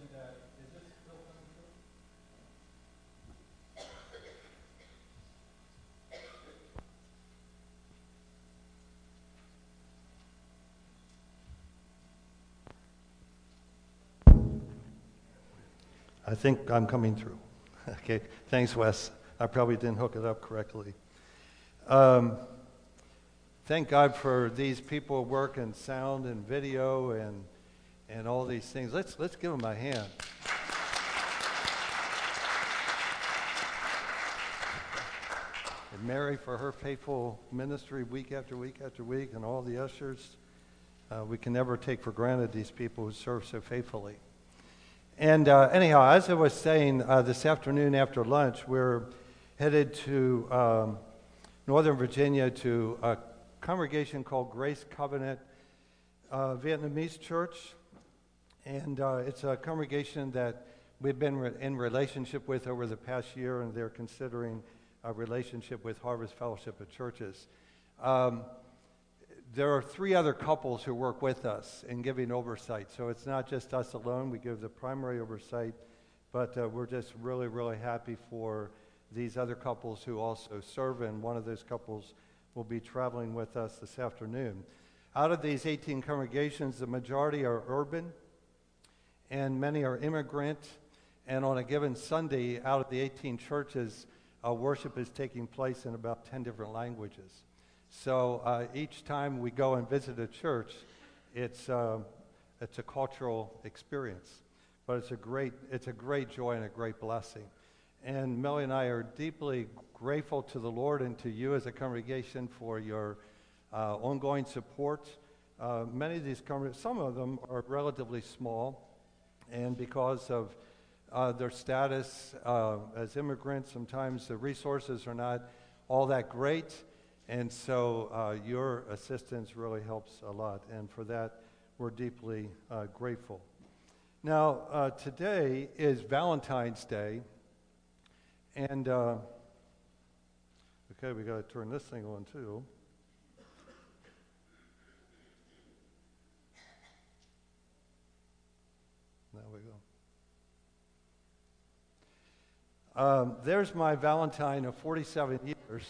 is this still coming through? I think I'm coming through. Okay, thanks, Wes. I probably didn't hook it up correctly. Thank God for these people who work in sound and video and all these things. Let's give them a hand. And Mary for her faithful ministry week after week after week, and all the ushers. We can never take for granted these people who serve so faithfully. And anyhow, as I was saying, this afternoon after lunch, we're headed to Northern Virginia to a congregation called Grace Covenant Vietnamese Church. And it's a congregation that we've been in relationship with over the past year, and they're considering a relationship with Harvest Fellowship of Churches. There are 3 other couples who work with us in giving oversight. So it's not just us alone. We give the primary oversight, but we're just really, really happy for these other couples who also serve, and one of those couples will be traveling with us this afternoon. Out of these 18 congregations, the majority are urban, and many are immigrant. And on a given Sunday, out of the 18 churches, worship is taking place in about 10 different languages. So each time we go and visit a church, it's a cultural experience, but it's a great joy and a great blessing. And Millie and I are deeply grateful to the Lord and to you as a congregation for your ongoing support. Many of these congregations, some of them are relatively small, and because of their status as immigrants, sometimes the resources are not all that great. And so your assistance really helps a lot, and for that we're deeply grateful. Now, today is Valentine's Day, and okay, we got to turn this thing on too. There we go. There's my Valentine of 47 years.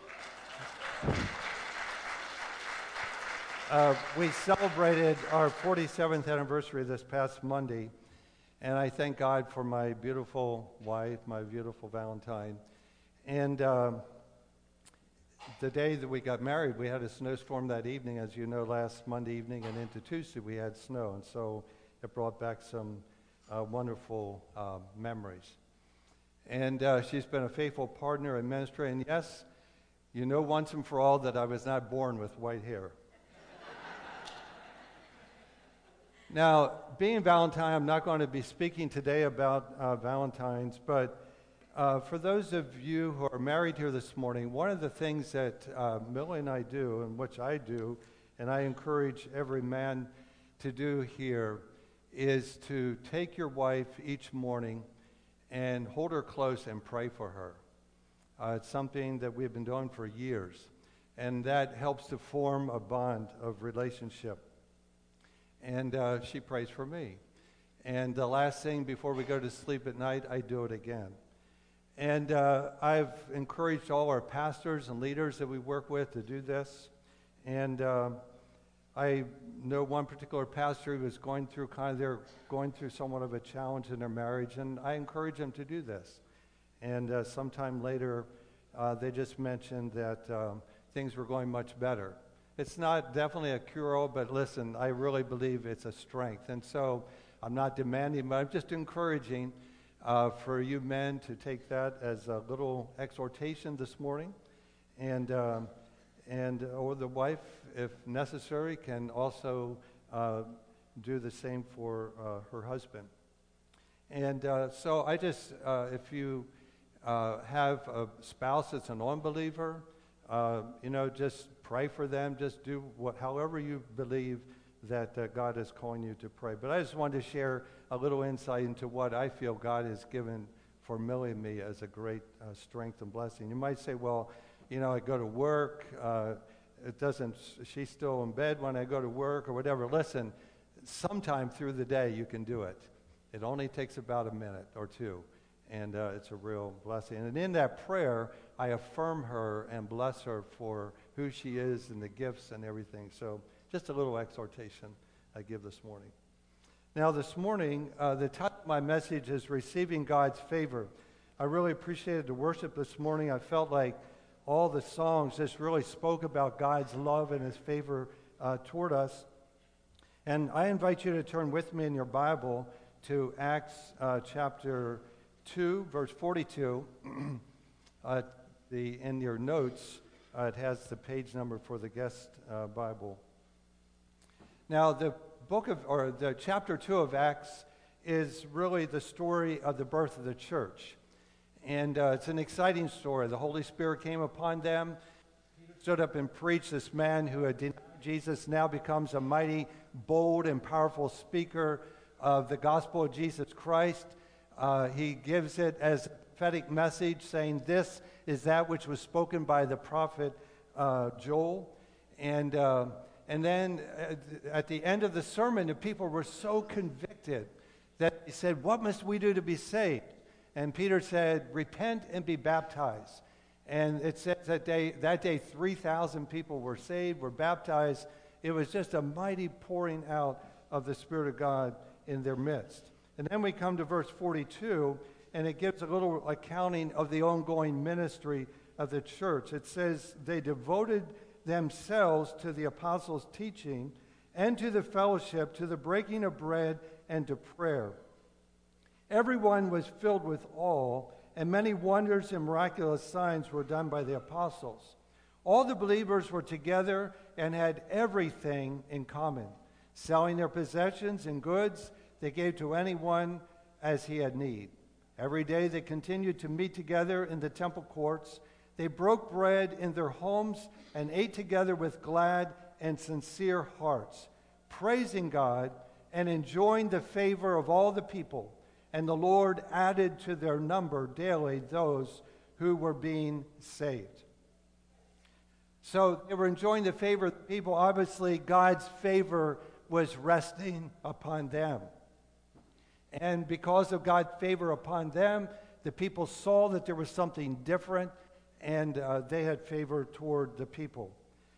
We celebrated our 47th anniversary this past Monday, and I thank God for my beautiful wife, my beautiful Valentine. And the day that we got married, we had a snowstorm that evening. As you know, last Monday evening and into Tuesday, we had snow, and so it brought back some wonderful memories. And she's been a faithful partner in ministry, and yes, you know once and for all that I was not born with white hair. Now, being Valentine, I'm not going to be speaking today about Valentines, but for those of you who are married here this morning, one of the things that Millie and I do, and which I do, and I encourage every man to do here, is to take your wife each morning and hold her close and pray for her. It's something that we've been doing for years, and that helps to form a bond of relationship. And she prays for me. And the last thing before we go to sleep at night, I do it again. And I've encouraged all our pastors and leaders that we work with to do this. And I know one particular pastor who was they're going through somewhat of a challenge in their marriage, and I encourage them to do this. And sometime later, they just mentioned that things were going much better. It's not definitely a cure-all, but listen, I really believe it's a strength. And so I'm not demanding, but I'm just encouraging for you men to take that as a little exhortation this morning. And or the wife, if necessary, can also do the same for her husband. And so I just, if you have a spouse that's an unbeliever, just pray for them. Just do however you believe that God is calling you to pray. But I just wanted to share a little insight into what I feel God has given for Millie and me as a great strength and blessing. You might say, well, I go to work. She's still in bed when I go to work or whatever. Listen, sometime through the day you can do it. It only takes about a minute or two, and it's a real blessing. And in that prayer, I affirm her and bless her for who she is and the gifts and everything. So just a little exhortation I give this morning. Now this morning, the title of my message is Receiving God's Favor. I really appreciated the worship this morning. I felt like all the songs just really spoke about God's love and his favor toward us. And I invite you to turn with me in your Bible to Acts chapter 2, verse 42. In your notes, it has the page number for the guest Bible. Now, the chapter 2 of Acts is really the story of the birth of the church. And it's an exciting story. The Holy Spirit came upon them, stood up and preached. This man who had denied Jesus now becomes a mighty, bold, and powerful speaker of the gospel of Jesus Christ. He gives it as a prophetic message, saying, "This is that which was spoken by the prophet Joel." And then at the end of the sermon, the people were so convicted that they said, "What must we do to be saved?" And Peter said, "Repent and be baptized." And it says that day 3,000 people were saved, were baptized. It was just a mighty pouring out of the Spirit of God in their midst. And then we come to verse 42, and it gives a little accounting of the ongoing ministry of the church. It says, "They devoted themselves to the apostles' teaching and to the fellowship, to the breaking of bread and to prayer. Everyone was filled with awe, and many wonders and miraculous signs were done by the apostles. All the believers were together and had everything in common. Selling their possessions and goods, they gave to anyone as he had need. Every day they continued to meet together in the temple courts. They broke bread in their homes and ate together with glad and sincere hearts, praising God and enjoying the favor of all the people. And the Lord added to their number daily those who were being saved." So they were enjoying the favor of the people. Obviously, God's favor was resting upon them. And because of God's favor upon them, the people saw that there was something different, and they had favor toward the people.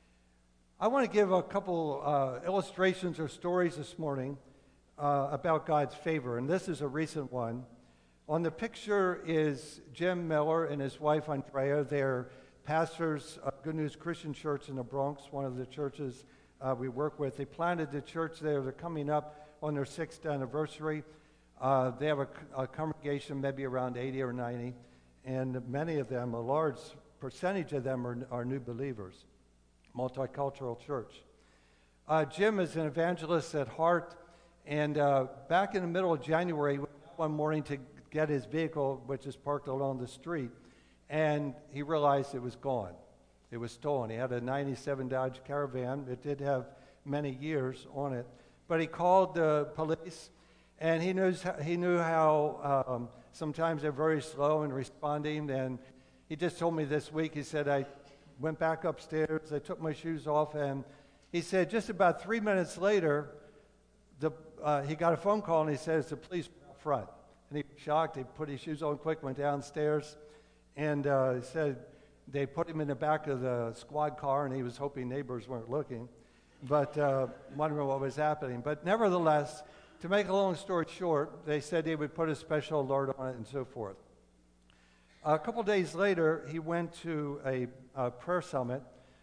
I want to give a couple illustrations or stories this morning about God's favor, and this is a recent one. On the picture is Jim Miller and his wife Andrea. They're pastors of Good News Christian Church in the Bronx, one of the churches we work with. They planted the church there. They're coming up on their 6th anniversary. They have a congregation, maybe around 80 or 90, and many of them, a large percentage of them are new believers, multicultural church. Jim is an evangelist at heart. And back in the middle of January, he went out one morning to get his vehicle, which is parked along the street, and he realized it was gone. It was stolen. He had a 97 Dodge Caravan. It did have many years on it. But he called the police, and he knew how sometimes they're very slow in responding. And he just told me this week, he said, "I went back upstairs, I took my shoes off," and he said just about 3 minutes later, he got a phone call, and he says the police were out front. And he was shocked. He put his shoes on quick, went downstairs, and he said they put him in the back of the squad car, and he was hoping neighbors weren't looking, but wondering what was happening. But nevertheless, to make a long story short, they said they would put a special alert on it and so forth. A couple days later, he went to a prayer summit,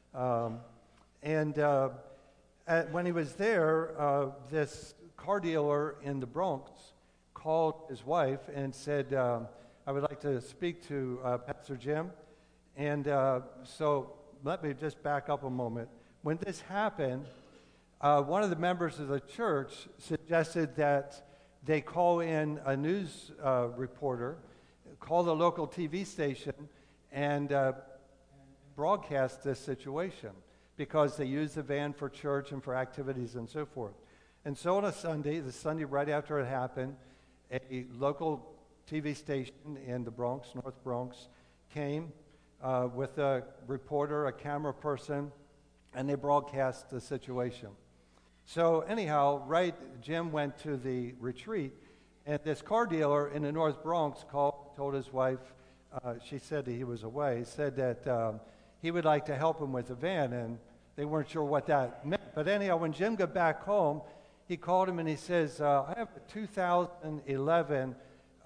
and when he was there, this car dealer in the Bronx called his wife and said, "I would like to speak to Pastor Jim." And so let me just back up a moment. When this happened, one of the members of the church suggested that they call in a news reporter, call the local TV station, and broadcast this situation, because they use the van for church and for activities and so forth. And so on a Sunday, the Sunday right after it happened, a local TV station in the Bronx, North Bronx, came with a reporter, a camera person, and they broadcast the situation. So anyhow, Jim went to the retreat, And this car dealer in the North Bronx told his wife, she said that he was away, said that he would like to help him with the van, and they weren't sure what that meant. But anyhow, when Jim got back home, he called him and he says, I have a 2011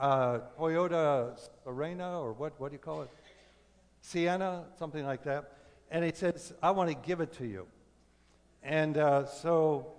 Toyota Serena, or what do you call it? Sienna, something like that. And he says, I want to give it to you. And so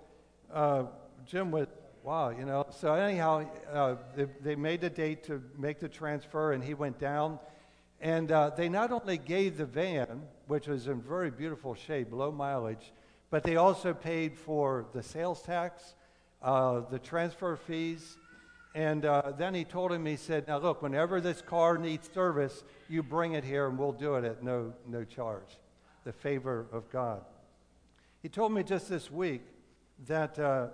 Jim was, wow, you know. So anyhow, they made the date to make the transfer, and he went down. And they not only gave the van, which was in very beautiful shape, low mileage, but they also paid for the sales tax, the transfer fees. And then he told him, he said, now look, whenever this car needs service, you bring it here and we'll do it at no charge. The favor of God. He told me just this week that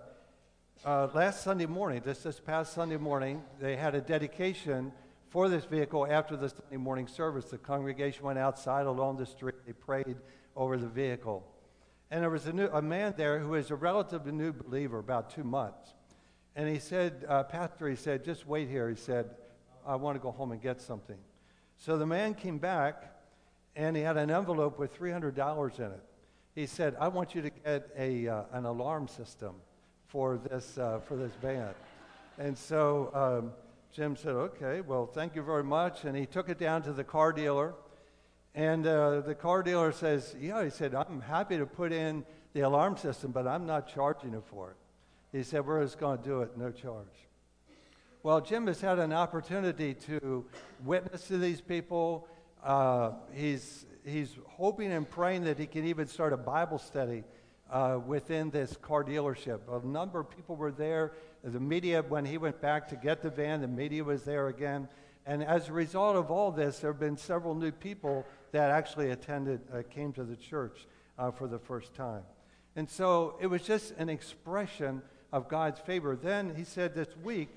last Sunday morning, this past Sunday morning, they had a dedication for this vehicle after the Sunday morning service. The congregation went outside along the street. They prayed over the vehicle. And there was a man there who is a relatively new believer, about 2 months. And he said, Pastor, he said, just wait here. He said, I want to go home and get something. So the man came back, and he had an envelope with $300 in it. He said, I want you to get an alarm system for this van. And so Jim said, okay, well, thank you very much. And he took it down to the car dealer. And the car dealer says, yeah, he said, I'm happy to put in the alarm system, but I'm not charging you for it. He said, we're just going to do it, no charge. Well, Jim has had an opportunity to witness to these people. He's hoping and praying that he can even start a Bible study within this car dealership. A number of people were there. The media, when he went back to get the van, the media was there again. And as a result of all this, there have been several new people that actually came to the church for the first time. And so it was just an expression of God's favor. Then he said this week,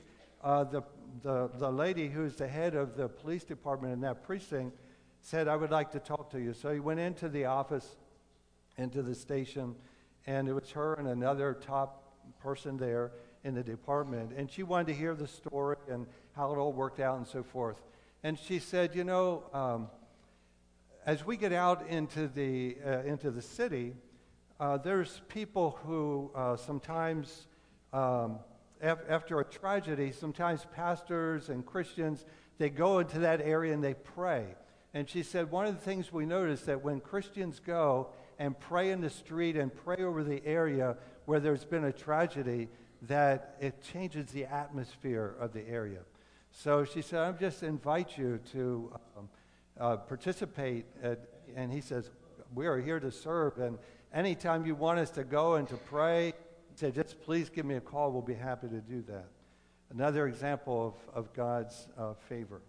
the lady who's the head of the police department in that precinct said, I would like to talk to you. So he went into the office, into the station, and it was her and another top person there in the department. And she wanted to hear the story and how it all worked out and so forth. And she said, you know, as we get out into the city, there's people who sometimes, after a tragedy, sometimes pastors and Christians, they go into that area and they pray. And she said, one of the things we notice that when Christians go and pray in the street and pray over the area where there's been a tragedy, that it changes the atmosphere of the area. So she said, I just invite you to participate. And he says, we are here to serve. And anytime you want us to go and to pray, he said, just please give me a call. We'll be happy to do that. Another example of God's favor.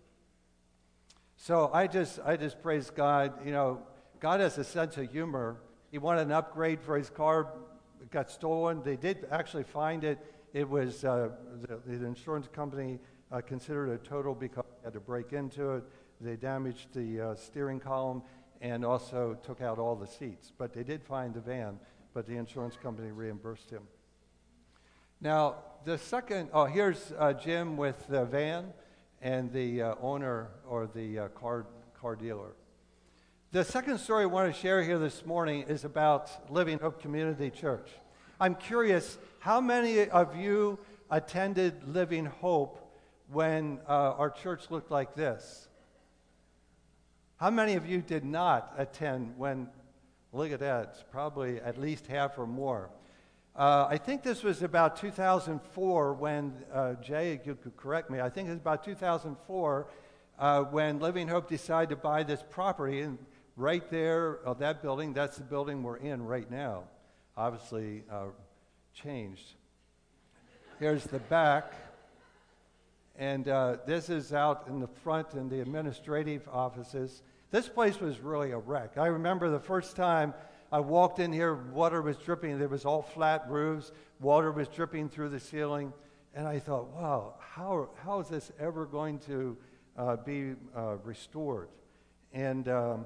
So I just praise God. You know, God has a sense of humor. He wanted an upgrade for his car. It got stolen. They did actually find it. It was the insurance company considered it a total because they had to break into it. They damaged the steering column and also took out all the seats. But they did find the van, but the insurance company reimbursed him. Now, the second, here's Jim with the van and the owner or the car dealer. The second story I want to share here this morning is about Living Hope Community Church. I'm curious, how many of you attended Living Hope when our church looked like this? How many of you did not attend when, look at that, it's probably at least half or more. I think this was about 2004 when, Jay, you could correct me, I think it was about 2004 when Living Hope decided to buy this property. And right there, that building, that's the building we're in right now. Obviously changed. Here's the back. And this is out in the front in the administrative offices. This place was really a wreck. I remember the first time I walked in here, water was dripping. There was all flat roofs. Water was dripping through the ceiling. And I thought, wow, how is this ever going to be restored? And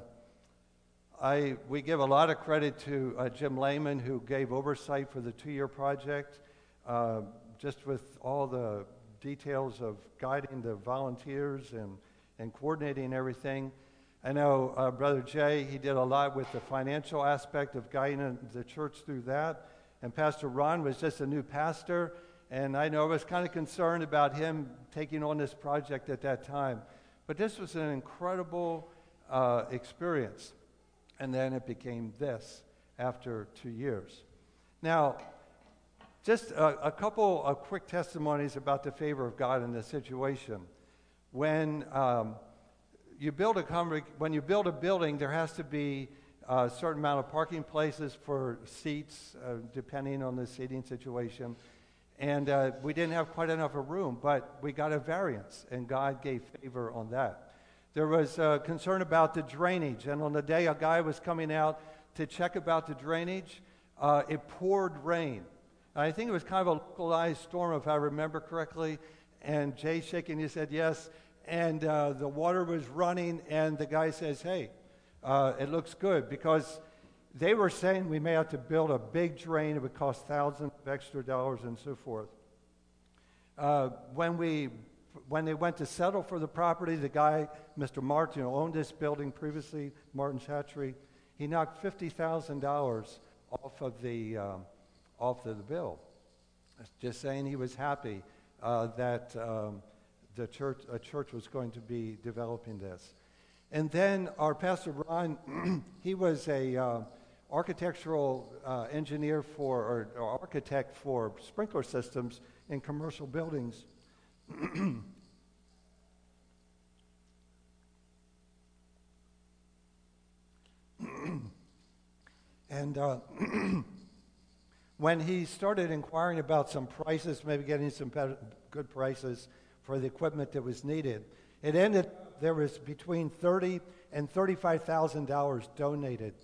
we give a lot of credit to Jim Lehman, who gave oversight for the 2-year project, just with all the details of guiding the volunteers and coordinating everything. I know Brother Jay, he did a lot with the financial aspect of guiding the church through that. And Pastor Ron was just a new pastor, and I know I was kind of concerned about him taking on this project at that time. But this was an incredible experience. And then it became this after 2 years. Now, just a couple of quick testimonies about the favor of God in this situation. When you build a building, there has to be a certain amount of parking places for seats, depending on the seating situation. And we didn't have quite enough of room, but we got a variance, and God gave favor on that. There was concern about the drainage, and on the day a guy was coming out to check about the drainage, it poured rain. I think it was kind of a localized storm, if I remember correctly, and Jay shaking his head yes, and the water was running, and the guy says, hey, it looks good, because they were saying we may have to build a big drain. It would cost thousands of extra dollars and so forth. When they went to settle for the property, the guy, Mr. Martin, who owned this building previously, Martin Chatry, he knocked $50,000 off of the bill. Just saying he was happy that a church was going to be developing this. And then our Pastor Ron, he was a architectural engineer or architect for sprinkler systems in commercial buildings. And when he started inquiring about some prices, maybe getting some good prices for the equipment that was needed, it ended there was between $30,000 and $35,000 donated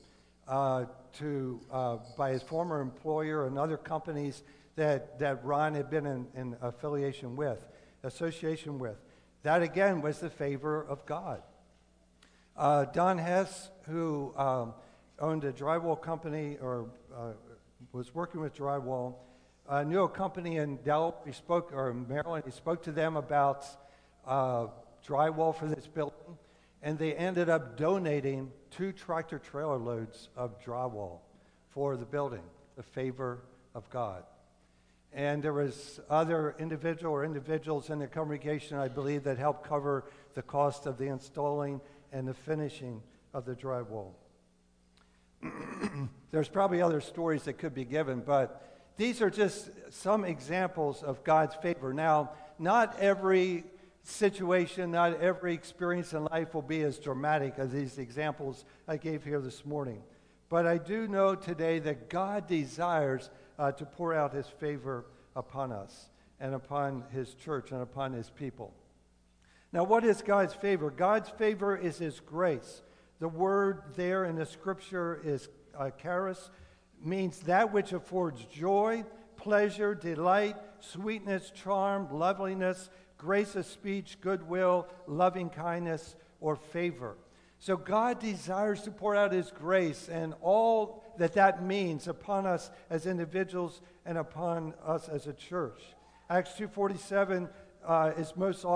by his former employer and other companies that Ron had been in association with. That again was the favor of God. Don Hess, who owned a drywall company or was working with drywall, knew a company in Maryland. He spoke to them about drywall for this building, and they ended up donating 2 tractor-trailer loads of drywall for the building, the favor of God. And there was other individuals in the congregation, I believe, that helped cover the cost of the installing and the finishing of the drywall. There's probably other stories that could be given, but these are just some examples of God's favor. Now, not every situation, not every experience in life will be as dramatic as these examples I gave here this morning. But I do know today that God desires to pour out his favor upon us and upon his church and upon his people. Now, what is God's favor? God's favor is his grace. The word there in the scripture is charis, means that which affords joy, pleasure, delight, sweetness, charm, loveliness, grace of speech, goodwill, loving kindness, or favor. So God desires to pour out his grace and all that means upon us as individuals and upon us as a church. Acts 2:47 is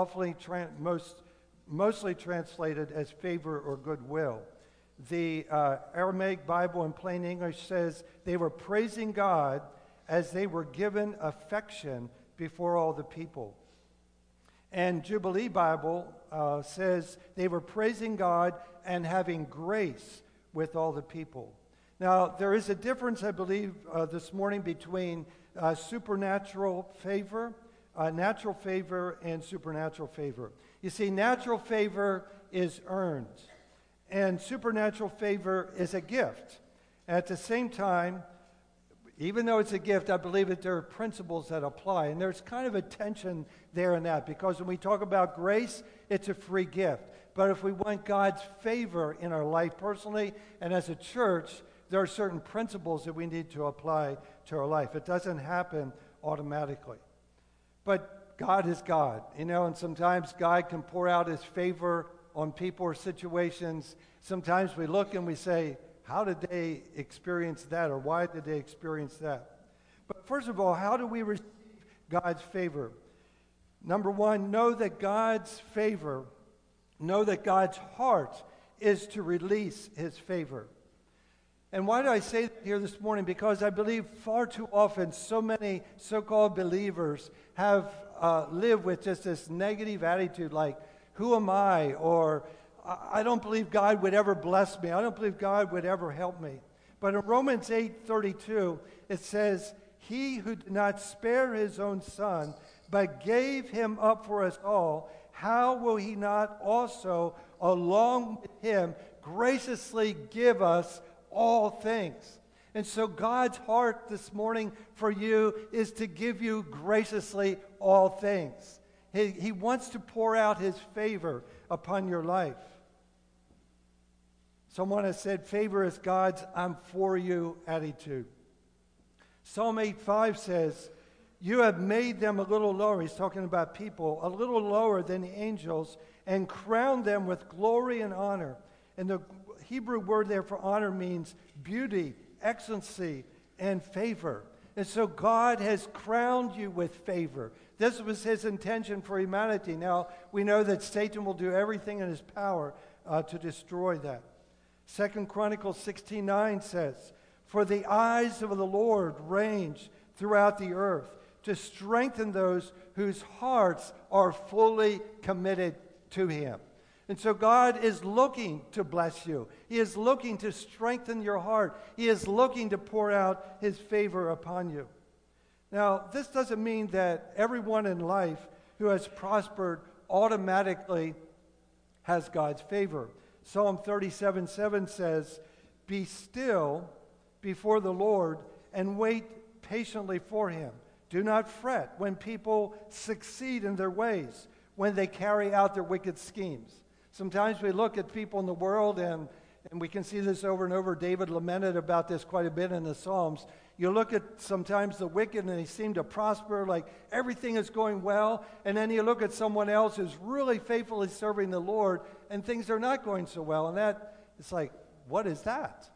mostly translated as favor or goodwill. The Aramaic Bible in plain English says they were praising God as they were given affection before all the people. And Jubilee Bible says they were praising God and having grace with all the people. Now, there is a difference, I believe, this morning between supernatural favor, natural favor, and supernatural favor. You see, natural favor is earned, and supernatural favor is a gift. At the same time, even though it's a gift, I believe that there are principles that apply. And there's kind of a tension there in that, because when we talk about grace, it's a free gift. But if we want God's favor in our life personally and as a church, there are certain principles that we need to apply to our life. It doesn't happen automatically. But God is God, and sometimes God can pour out his favor on people or situations. Sometimes we look and we say, how did they experience that, or why did they experience that? But first of all, how do we receive God's favor? Number one, know that God's heart is to release his favor. And why do I say that here this morning? Because I believe far too often so many so-called believers have lived with just this negative attitude like, who am I? Or I don't believe God would ever bless me. I don't believe God would ever help me. But in Romans 8:32, it says, he who did not spare his own son, but gave him up for us all, how will he not also, along with him, graciously give us all things? And so God's heart this morning for you is to give you graciously all things. He wants to pour out his favor upon your life. Someone has said, favor is God's I'm for you attitude. Psalm 8:5 says, you have made them a little lower. He's talking about people, a little lower than the angels, and crowned them with glory and honor. And the Hebrew word there for honor means beauty, excellency, and favor. And so God has crowned you with favor. This was his intention for humanity. Now, we know that Satan will do everything in his power to destroy that. 2 Chronicles 16:9 says, for the eyes of the Lord range throughout the earth to strengthen those whose hearts are fully committed to him. And so God is looking to bless you. He is looking to strengthen your heart. He is looking to pour out his favor upon you. Now, this doesn't mean that everyone in life who has prospered automatically has God's favor. Psalm 37:7 says, be still before the Lord and wait patiently for him. Do not fret when people succeed in their ways, when they carry out their wicked schemes. Sometimes we look at people in the world, and we can see this over and over. David lamented about this quite a bit in the Psalms. You look at sometimes the wicked, and they seem to prosper, like everything is going well. And then you look at someone else who's really faithfully serving the Lord, and things are not going so well. And it's like, what is that?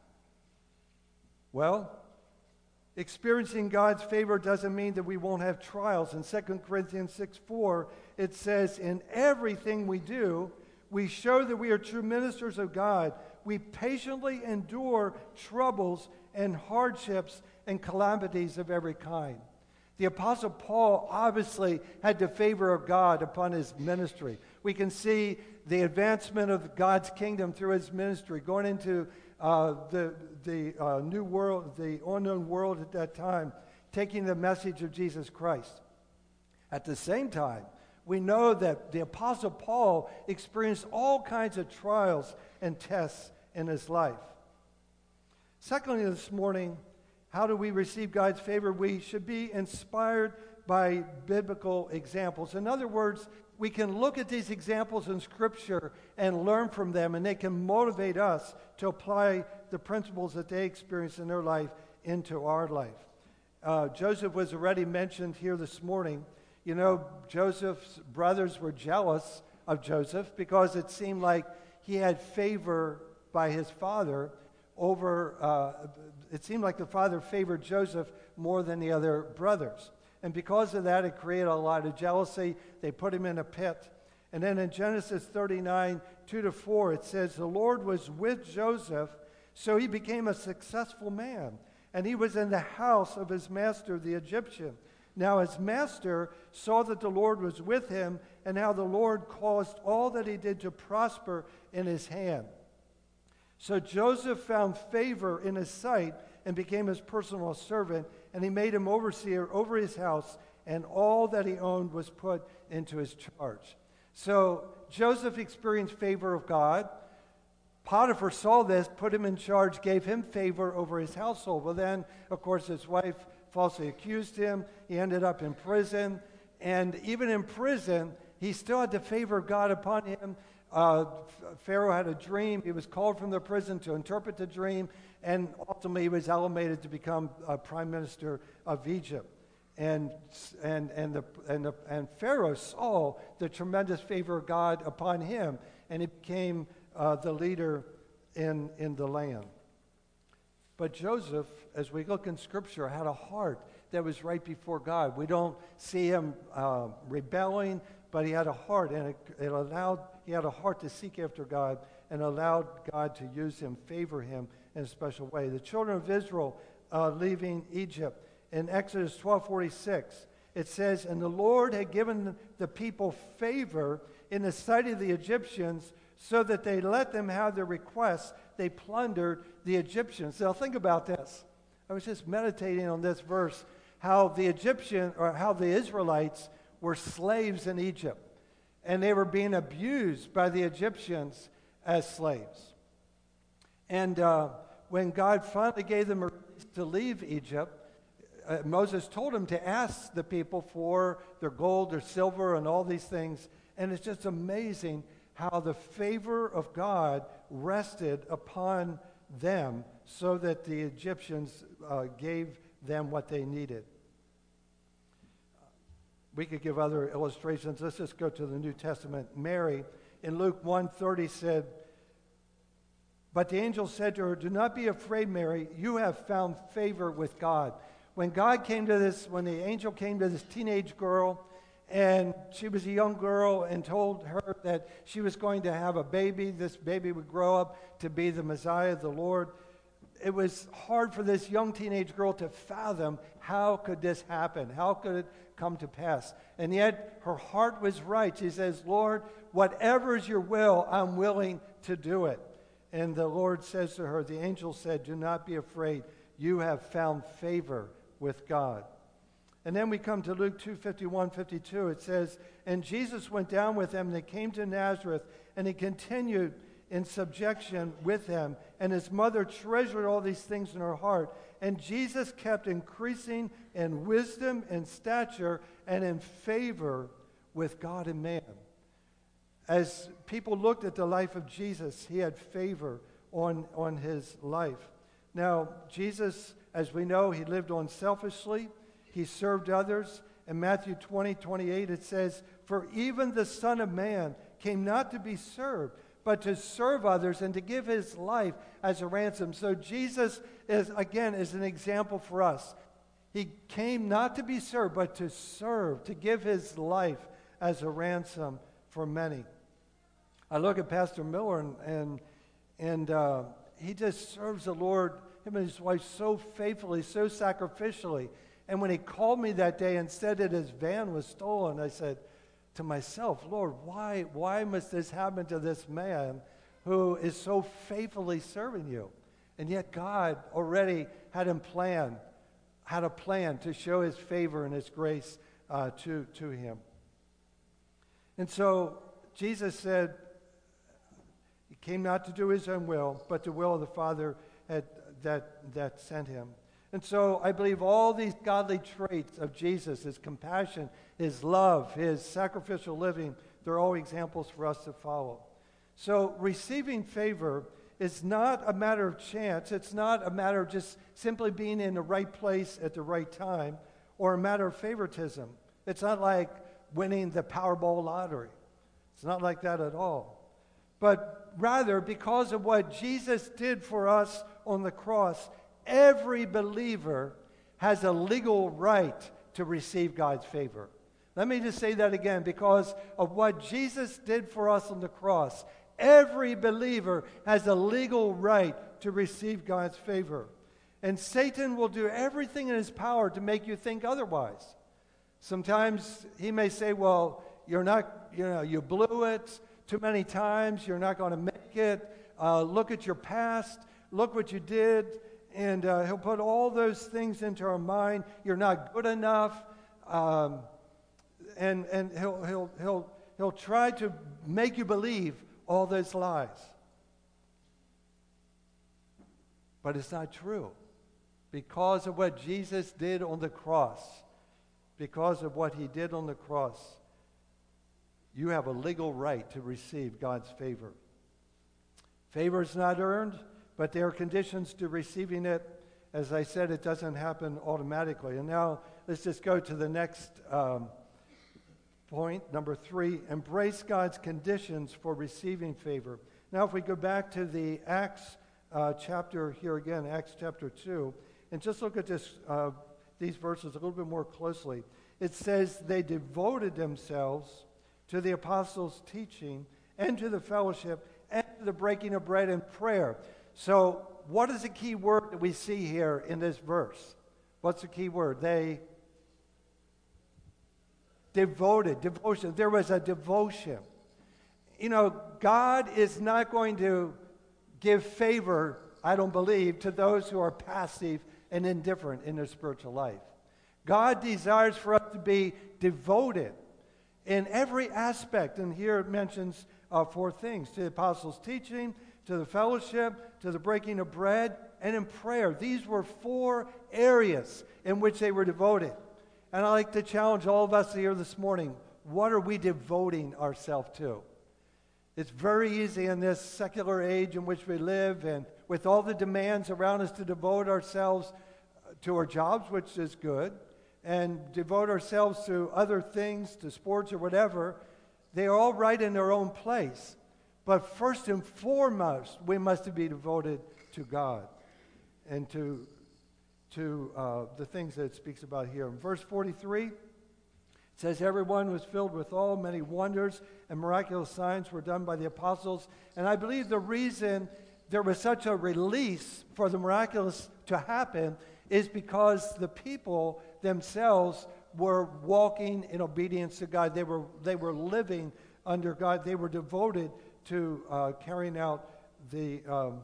Well, experiencing God's favor doesn't mean that we won't have trials. In 2 Corinthians 6:4, it says, in everything we do, we show that we are true ministers of God. We patiently endure troubles and hardships and calamities of every kind. The Apostle Paul obviously had the favor of God upon his ministry. We can see the advancement of God's kingdom through his ministry, going into the new world, the unknown world at that time, taking the message of Jesus Christ. At the same time, we know that the Apostle Paul experienced all kinds of trials and tests in his life. Secondly, this morning, how do we receive God's favor? We should be inspired by biblical examples. In other words, we can look at these examples in Scripture and learn from them, and they can motivate us to apply the principles that they experienced in their life into our life. Joseph was already mentioned here this morning. You know, Joseph's brothers were jealous of Joseph because it seemed like he had favor by his father it seemed like the father favored Joseph more than the other brothers. And because of that, it created a lot of jealousy. They put him in a pit. And then in Genesis 39, 2-4, it says, the Lord was with Joseph, so he became a successful man. And he was in the house of his master, the Egyptian. Now his master saw that the Lord was with him, and how the Lord caused all that he did to prosper in his hand. So Joseph found favor in his sight and became his personal servant, and he made him overseer over his house, and all that he owned was put into his charge. So Joseph experienced favor of God. Potiphar saw this, put him in charge, gave him favor over his household. Well, then, of course, his wife falsely accused him. He ended up in prison. And even in prison, he still had the favor of God upon him. Pharaoh had a dream. He was called from the prison to interpret the dream. And ultimately, he was elevated to become prime minister of Egypt. And Pharaoh saw the tremendous favor of God upon him, and he became the leader in the land. But Joseph, as we look in Scripture, had a heart that was right before God. We don't see him rebelling, but he had a heart, and he had a heart to seek after God and allowed God to use him, favor him in a special way. The children of Israel leaving Egypt, in Exodus 12:46, it says, "And the Lord had given the people favor in the sight of the Egyptians, so that they let them have their requests. They plundered the Egyptians." Now think about this. I was just meditating on this verse, how the Israelites were slaves in Egypt, and they were being abused by the Egyptians as slaves. And when God finally gave them a release to leave Egypt, Moses told him to ask the people for their gold, their silver, and all these things. And it's just amazing how the favor of God rested upon them so that the Egyptians gave them what they needed. We could give other illustrations. Let's just go to the New Testament. Mary, in Luke 1:30, said, "But the angel said to her, 'Do not be afraid, Mary. You have found favor with God.'" When the angel came to this teenage girl, and she was a young girl, and told her that she was going to have a baby, this baby would grow up to be the Messiah, the Lord, it was hard for this young teenage girl to fathom, how could this happen? How could it come to pass? And yet her heart was right. She says, "Lord, whatever is your will, I'm willing to do it." And the Lord says to her, the angel said, "Do not be afraid. You have found favor with God." And then we come to Luke 2:51-52. It says, "And Jesus went down with them, and they came to Nazareth, and he continued in subjection with them. And his mother treasured all these things in her heart. And Jesus kept increasing in wisdom and stature and in favor with God and man." As people looked at the life of Jesus, he had favor on his life. Now, Jesus, as we know, he lived unselfishly. He served others. In Matthew 20:28, it says, "For even the Son of Man came not to be served, but to serve others and to give his life as a ransom." So Jesus is an example for us. He came not to be served, but to serve, to give his life as a ransom for many. I look at Pastor Miller, and he just serves the Lord, him and his wife, so faithfully, so sacrificially. And when he called me that day and said that his van was stolen, I said to myself, "Lord, why must this happen to this man who is so faithfully serving you?" And yet God already had a plan to show his favor and his grace to him. And so Jesus said he came not to do his own will, but the will of the Father that sent him. And so I believe all these godly traits of Jesus, his compassion, his love, his sacrificial living, they're all examples for us to follow. So receiving favor is not a matter of chance. It's not a matter of just simply being in the right place at the right time, or a matter of favoritism. It's not like winning the Powerball lottery. It's not like that at all. But rather, because of what Jesus did for us on the cross, every believer has a legal right to receive God's favor. Let me just say that again. Because of what Jesus did for us on the cross, every believer has a legal right to receive God's favor. And Satan will do everything in his power to make you think otherwise. Sometimes he may say, "Well, you blew it too many times. You're not going to make it. Look at your past. Look what you did." And he'll put all those things into our mind. You're not good enough. And he'll try to make you believe all those lies. But it's not true. Because of what Jesus did on the cross, because of what he did on the cross, you have a legal right to receive God's favor. Favor is not earned, but there are conditions to receiving it. As I said, it doesn't happen automatically. And now let's just go to the next point, number 3. Embrace God's conditions for receiving favor. Now if we go back to the Acts chapter here again, Acts chapter 2, and just look at this these verses a little bit more closely. It says they devoted themselves to the apostles' teaching and to the fellowship and to the breaking of bread and prayer. So what is the key word that we see here in this verse? What's the key word? They devoted, devotion. There was a devotion. You know, God is not going to give favor, I don't believe, to those who are passive and indifferent in their spiritual life. God desires for us to be devoted in every aspect. And here it mentions 4 things: to the apostles' teaching, to the fellowship, to the breaking of bread, and in prayer. These were 4 areas in which they were devoted. And I'd like to challenge all of us here this morning. What are we devoting ourselves to? It's very easy in this secular age in which we live, and with all the demands around us, to devote ourselves to our jobs, which is good, and devote ourselves to other things, to sports or whatever. They are all right in their own place. But first and foremost, we must be devoted to God and to the things that it speaks about here. In verse 43, it says, everyone was filled with awe, many wonders and miraculous signs were done by the apostles. And I believe the reason there was such a release for the miraculous to happen is because the people themselves were walking in obedience to God. They were living under God. They were devoted to carrying out the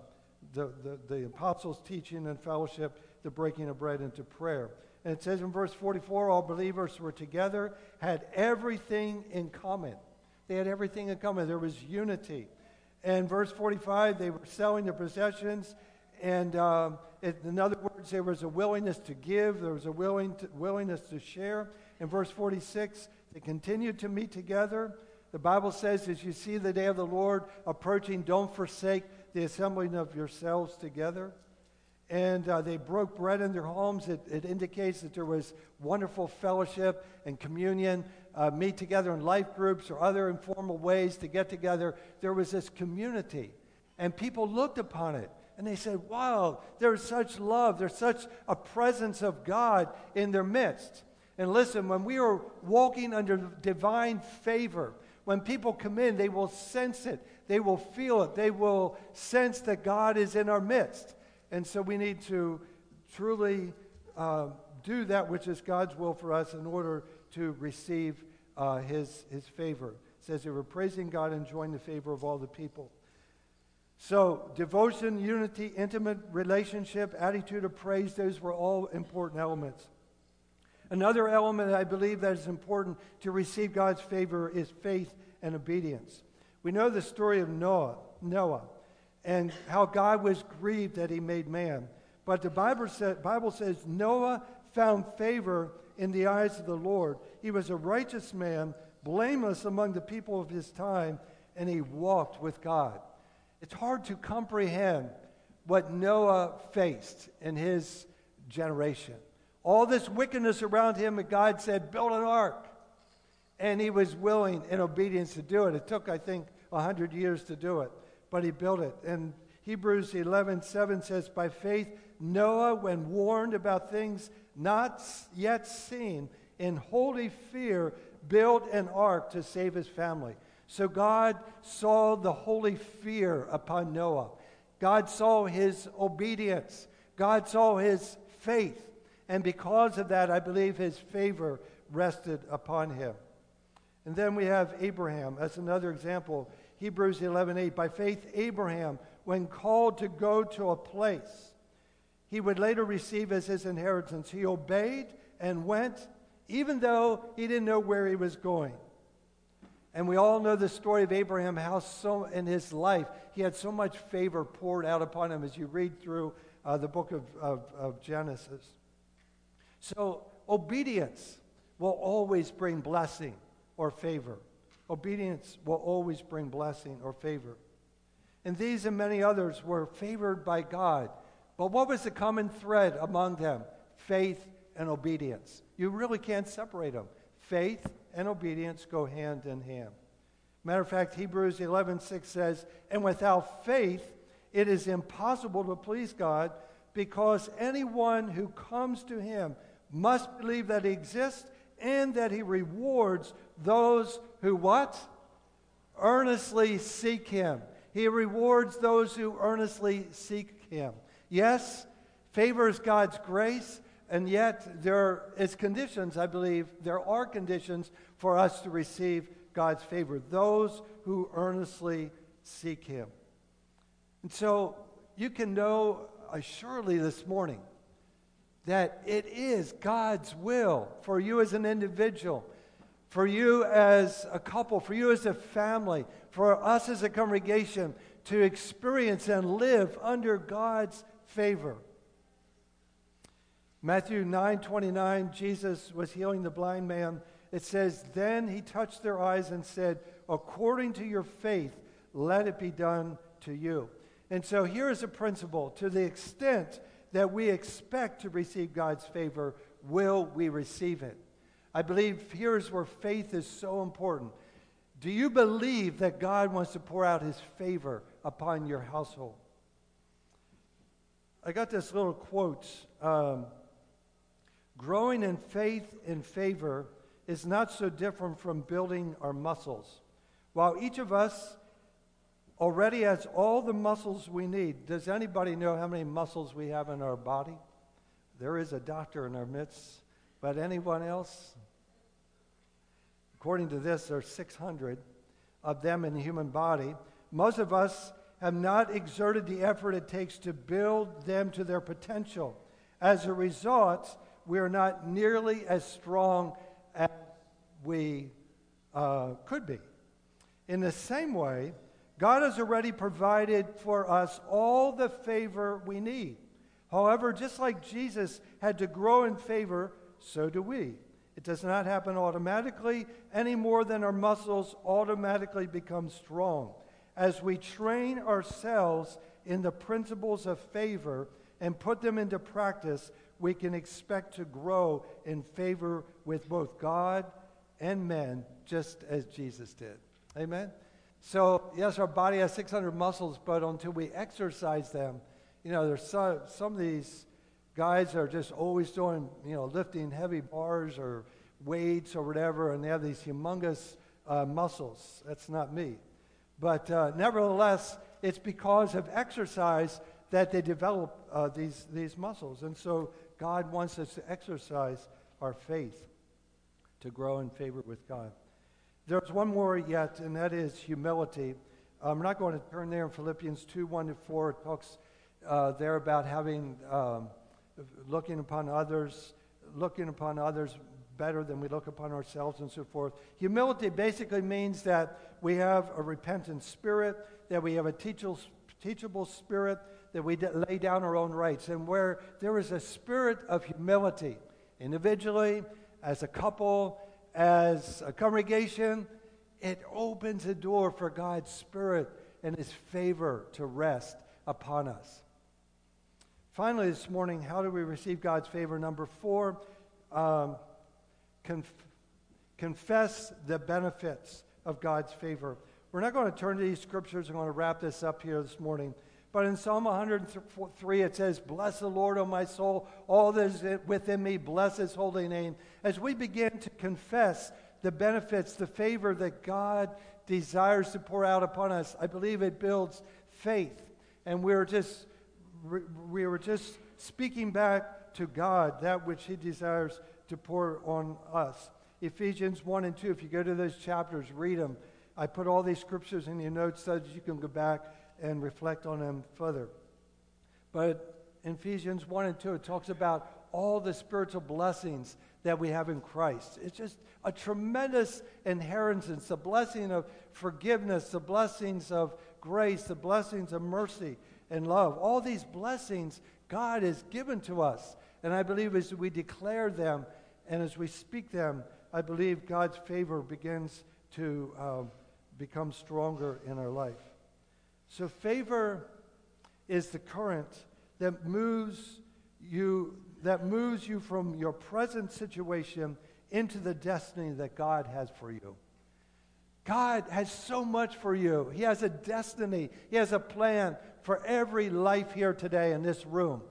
apostles' teaching and fellowship, the breaking of bread, into prayer. And it says in verse 44, all believers were together, had everything in common. They had everything in common. There was unity. And verse 45, they were selling their possessions. And in other words, there was a willingness to give. There was a willingness to share. In verse 46, they continued to meet together. The Bible says, as you see the day of the Lord approaching, don't forsake the assembling of yourselves together. And they broke bread in their homes. It indicates that there was wonderful fellowship and communion, meet together in life groups or other informal ways to get together. There was this community. And people looked upon it. And they said, wow, there's such love. There's such a presence of God in their midst. And listen, when we are walking under divine favor, when people come in, they will sense it. They will feel it. They will sense that God is in our midst. And so we need to truly do that which is God's will for us in order to receive his favor. It says they were praising God and enjoying the favor of all the people. So devotion, unity, intimate relationship, attitude of praise, those were all important elements. Another element I believe that is important to receive God's favor is faith and obedience. We know the story of Noah, and how God was grieved that he made man. But the Bible says Noah found favor in the eyes of the Lord. He was a righteous man, blameless among the people of his time, and he walked with God. It's hard to comprehend what Noah faced in his generation. All this wickedness around him, and God said, build an ark. And he was willing in obedience to do it. It took, I think, 100 years to do it, but he built it. And Hebrews 11:7 says, by faith, Noah, when warned about things not yet seen, in holy fear, built an ark to save his family. So God saw the holy fear upon Noah. God saw his obedience. God saw his faith. And because of that, I believe his favor rested upon him. And then we have Abraham as another example. Hebrews 11:8. By faith, Abraham, when called to go to a place he would later receive as his inheritance, he obeyed and went, even though he didn't know where he was going. And we all know the story of Abraham, how so in his life he had so much favor poured out upon him as you read through the book of Genesis. So obedience will always bring blessing or favor. Obedience will always bring blessing or favor. And these and many others were favored by God. But what was the common thread among them? Faith and obedience. You really can't separate them. Faith and obedience go hand in hand. Matter of fact, Hebrews 11:6 says, and without faith, it is impossible to please God, because anyone who comes to him must believe that he exists and that he rewards those who what? Earnestly seek him. He rewards those who earnestly seek him. Yes, favor is God's grace, and yet there is conditions, I believe, there are conditions for us to receive God's favor, those who earnestly seek him. And so you can know assuredly this morning that it is God's will for you as an individual, for you as a couple, for you as a family, for us as a congregation to experience and live under God's favor. Matthew 9:29, Jesus was healing the blind man. It says, "Then he touched their eyes and said, 'According to your faith, let it be done to you.'" And so here is a principle. To the extent that we expect to receive God's favor, will we receive it? I believe here's where faith is so important. Do you believe that God wants to pour out his favor upon your household? I got this little quote. Growing in faith and favor is not so different from building our muscles. While each of us already has all the muscles we need, does anybody know how many muscles we have in our body? There is a doctor in our midst, but anyone else? According to this, there are 600 of them in the human body. Most of us have not exerted the effort it takes to build them to their potential. As a result, we are not nearly as strong as we could be. In the same way, God has already provided for us all the favor we need. However, just like Jesus had to grow in favor, so do we. It does not happen automatically any more than our muscles automatically become strong. As we train ourselves in the principles of favor and put them into practice, we can expect to grow in favor with both God and men, just as Jesus did. Amen? So, yes, our body has 600 muscles, but until we exercise them, there's some of these guys are just always doing, lifting heavy bars or weights or whatever, and they have these humongous muscles. That's not me. But nevertheless, it's because of exercise that they develop these muscles. And so God wants us to exercise our faith to grow in favor with God. There's one more yet, and that is humility. I'm not going to turn there in Philippians 2:1-4. It talks there about having, looking upon others better than we look upon ourselves and so forth. Humility basically means that we have a repentant spirit, that we have a teachable spirit, that we lay down our own rights. And where there is a spirit of humility, individually, as a couple, as a congregation, it opens a door for God's Spirit and his favor to rest upon us. Finally, this morning, how do we receive God's favor? Number 4, confess the benefits of God's favor. We're not going to turn to these scriptures. I'm going to wrap this up here this morning. But in Psalm 103, it says, "Bless the Lord, O my soul, all that is within me, bless his holy name." As we begin to confess the benefits, the favor that God desires to pour out upon us, I believe it builds faith. And we were just speaking back to God that which he desires to pour on us. Ephesians 1 and 2, if you go to those chapters, read them. I put all these scriptures in your notes so that you can go back and reflect on them further. But in Ephesians 1 and 2, it talks about all the spiritual blessings that we have in Christ. It's just a tremendous inheritance, the blessing of forgiveness, the blessings of grace, the blessings of mercy and love. All these blessings God has given to us. And I believe as we declare them and as we speak them, I believe God's favor begins to become stronger in our life. So favor is the current that moves you from your present situation into the destiny that God has for you. God has so much for you. He has a destiny. He has a plan for every life here today in this room.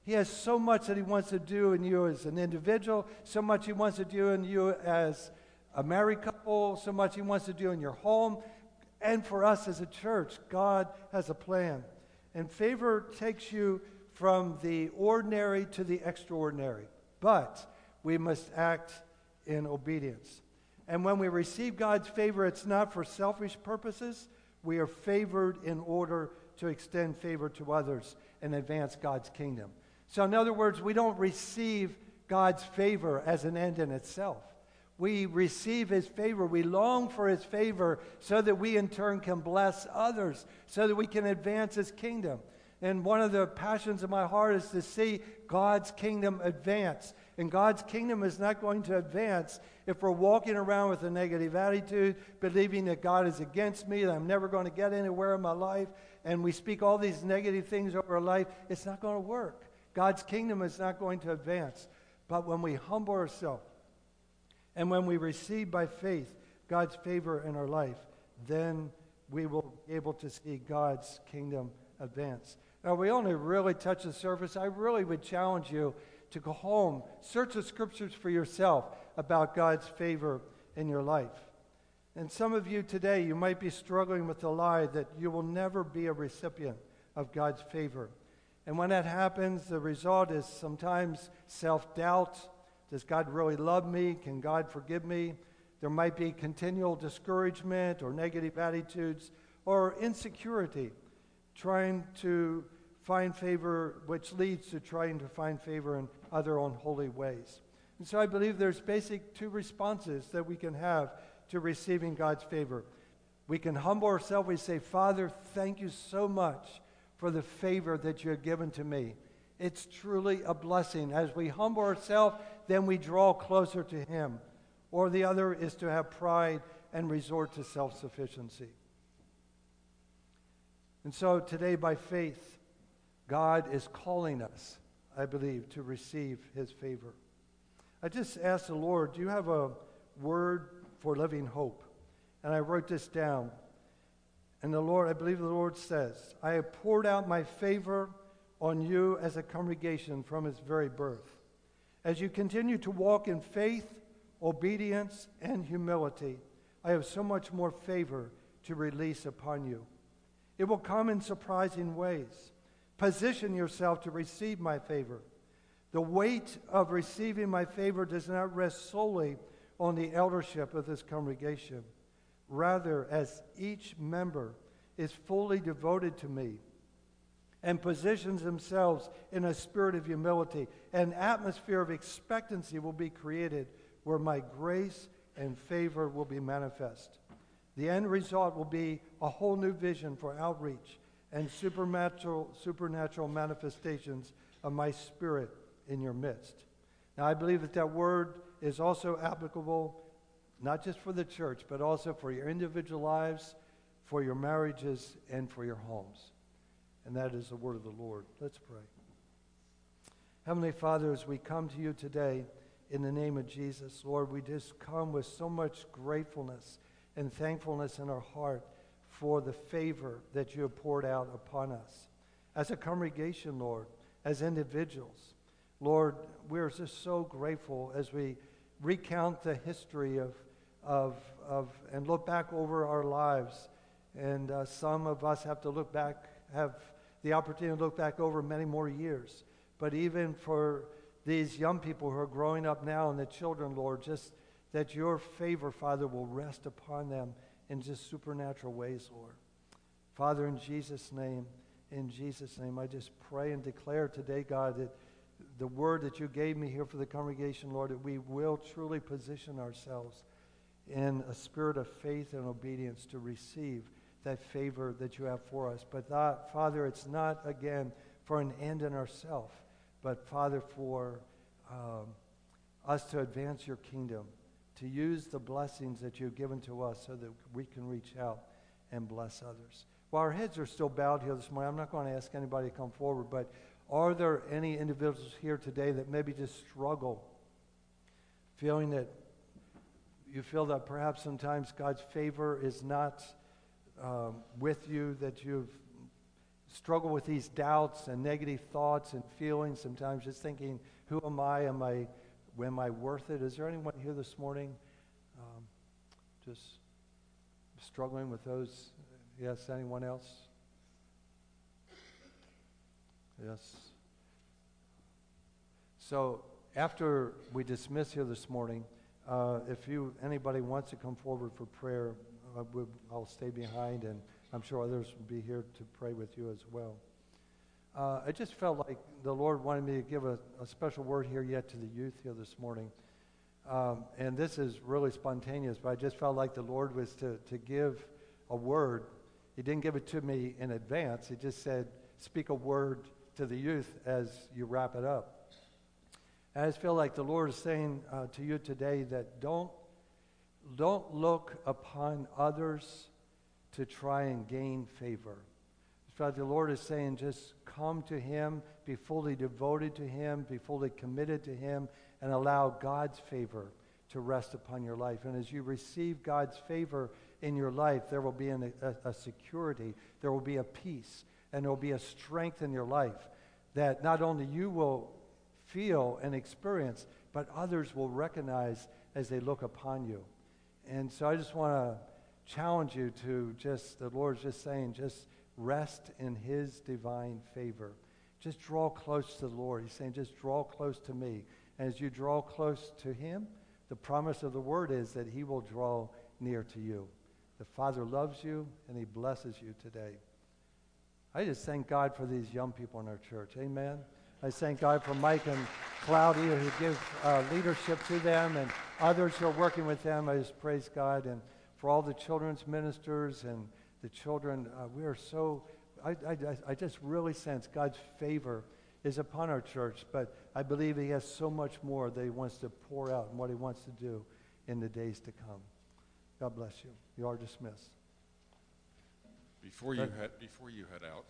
He has so much that he wants to do in you as an individual, so much he wants to do in you as a married couple, so much he wants to do in your home. And for us as a church, God has a plan. And favor takes you from the ordinary to the extraordinary. But we must act in obedience. And when we receive God's favor, it's not for selfish purposes. We are favored in order to extend favor to others and advance God's kingdom. So in other words, we don't receive God's favor as an end in itself. We receive his favor. We long for his favor so that we in turn can bless others, so that we can advance his kingdom. And one of the passions of my heart is to see God's kingdom advance. And God's kingdom is not going to advance if we're walking around with a negative attitude, believing that God is against me, that I'm never going to get anywhere in my life, and we speak all these negative things over our life. It's not going to work. God's kingdom is not going to advance. But when we humble ourselves and when we receive by faith God's favor in our life, then we will be able to see God's kingdom advance. Now, we only really touch the surface. I really would challenge you to go home, search the scriptures for yourself about God's favor in your life. And some of you today, you might be struggling with the lie that you will never be a recipient of God's favor. And when that happens, the result is sometimes self-doubt. Does God really love me? Can God forgive me? There might be continual discouragement or negative attitudes or insecurity, trying to find favor, which leads to trying to find favor in other unholy ways. And so I believe there's basic two responses that we can have to receiving God's favor. We can humble ourselves. We say, Father, thank you so much for the favor that you have given to me. It's truly a blessing. As we humble ourselves, then we draw closer to him. Or the other is to have pride and resort to self-sufficiency. And so today, by faith, God is calling us, I believe, to receive his favor. I just asked the Lord, do you have a word for living hope? And I wrote this down. And the Lord, I believe the Lord says, I have poured out my favor on you as a congregation from its very birth. As you continue to walk in faith, obedience, and humility, I have so much more favor to release upon you. It will come in surprising ways. Position yourself to receive my favor. The weight of receiving my favor does not rest solely on the eldership of this congregation. Rather, as each member is fully devoted to me and positions themselves in a spirit of humility, an atmosphere of expectancy will be created where my grace and favor will be manifest. The end result will be a whole new vision for outreach and supernatural manifestations of my spirit in your midst. Now, I believe that that word is also applicable not just for the church, but also for your individual lives, for your marriages, and for your homes. And that is the word of the Lord. Let's pray. Heavenly Father, as we come to you today in the name of Jesus, Lord, we just come with so much gratefulness and thankfulness in our heart for the favor that you have poured out upon us. As a congregation, Lord, as individuals, Lord, we're just so grateful as we recount the history of and look back over our lives. And some of us have the opportunity to look back over many more years. But even for these young people who are growing up now and the children, Lord, just that your favor, Father, will rest upon them in just supernatural ways, Lord. Father, in Jesus' name, I just pray and declare today, God, that the word that you gave me here for the congregation, Lord, that we will truly position ourselves in a spirit of faith and obedience to receive that favor that you have for us. But that, Father, it's not, again, for an end in ourselves, but, Father, for us to advance your kingdom, to use the blessings that you've given to us so that we can reach out and bless others. While our heads are still bowed here this morning, I'm not going to ask anybody to come forward, but are there any individuals here today that maybe just struggle, feeling that you feel that perhaps sometimes God's favor is not with you, that you've struggle with these doubts and negative thoughts and feelings, sometimes just thinking, who am I? Am I worth it? Is there anyone here this morning just struggling with those? Yes, anyone else? Yes. So after we dismiss here this morning, if anybody wants to come forward for prayer, I'll stay behind, and I'm sure others will be here to pray with you as well. I just felt like the Lord wanted me to give a special word here yet to the youth here this morning. And this is really spontaneous, but I just felt like the Lord was to give a word. He didn't give it to me in advance. He just said, speak a word to the youth as you wrap it up. And I just feel like the Lord is saying to you today that don't look upon others to try and gain favor. It's like the Lord is saying, just come to Him, be fully devoted to Him, be fully committed to Him, and allow God's favor to rest upon your life. And as you receive God's favor in your life, there will be a security, there will be a peace, and there will be a strength in your life that not only you will feel and experience, but others will recognize as they look upon you. And so I just want to challenge you to the Lord's just saying, just rest in His divine favor. Just draw close to the Lord. He's saying, just draw close to me. And as you draw close to Him, the promise of the Word is that He will draw near to you. The Father loves you, and He blesses you today. I just thank God for these young people in our church. Amen. I thank God for Mike and Claudia who give leadership to them, and others who are working with them. I just praise God. And for all the children's ministers and the children, we are so, I just really sense God's favor is upon our church, but I believe He has so much more that He wants to pour out and what He wants to do in the days to come. God bless you. You are dismissed. Before you head out,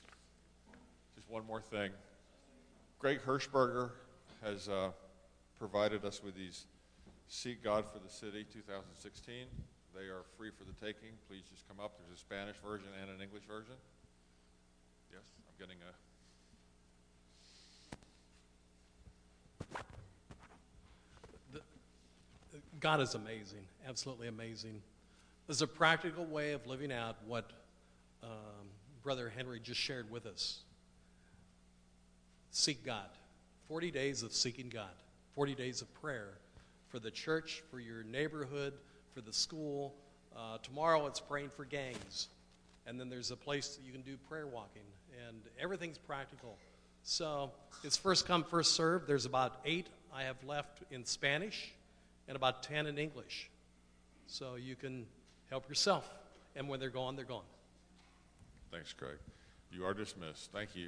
just one more thing. Greg Hirschberger has provided us with these Seek God for the City 2016. They are free for the taking. Please just come up. There's a Spanish version and an English version. Yes, I'm getting a... God is amazing, absolutely amazing. There's a practical way of living out what Brother Henry just shared with us. Seek God. 40 days of seeking God. 40 days of prayer for the church, for your neighborhood, for the school. Tomorrow it's praying for gangs. And then there's a place that you can do prayer walking. And everything's practical. So it's first come, first served. There's about 8 I have left in Spanish and about 10 in English. So you can help yourself. And when they're gone, they're gone. Thanks, Craig. You are dismissed. Thank you.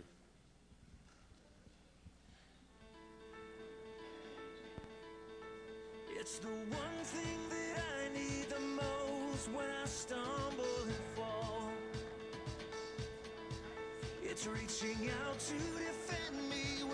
It's the one thing that I need the most when I stumble and fall. It's reaching out to defend me.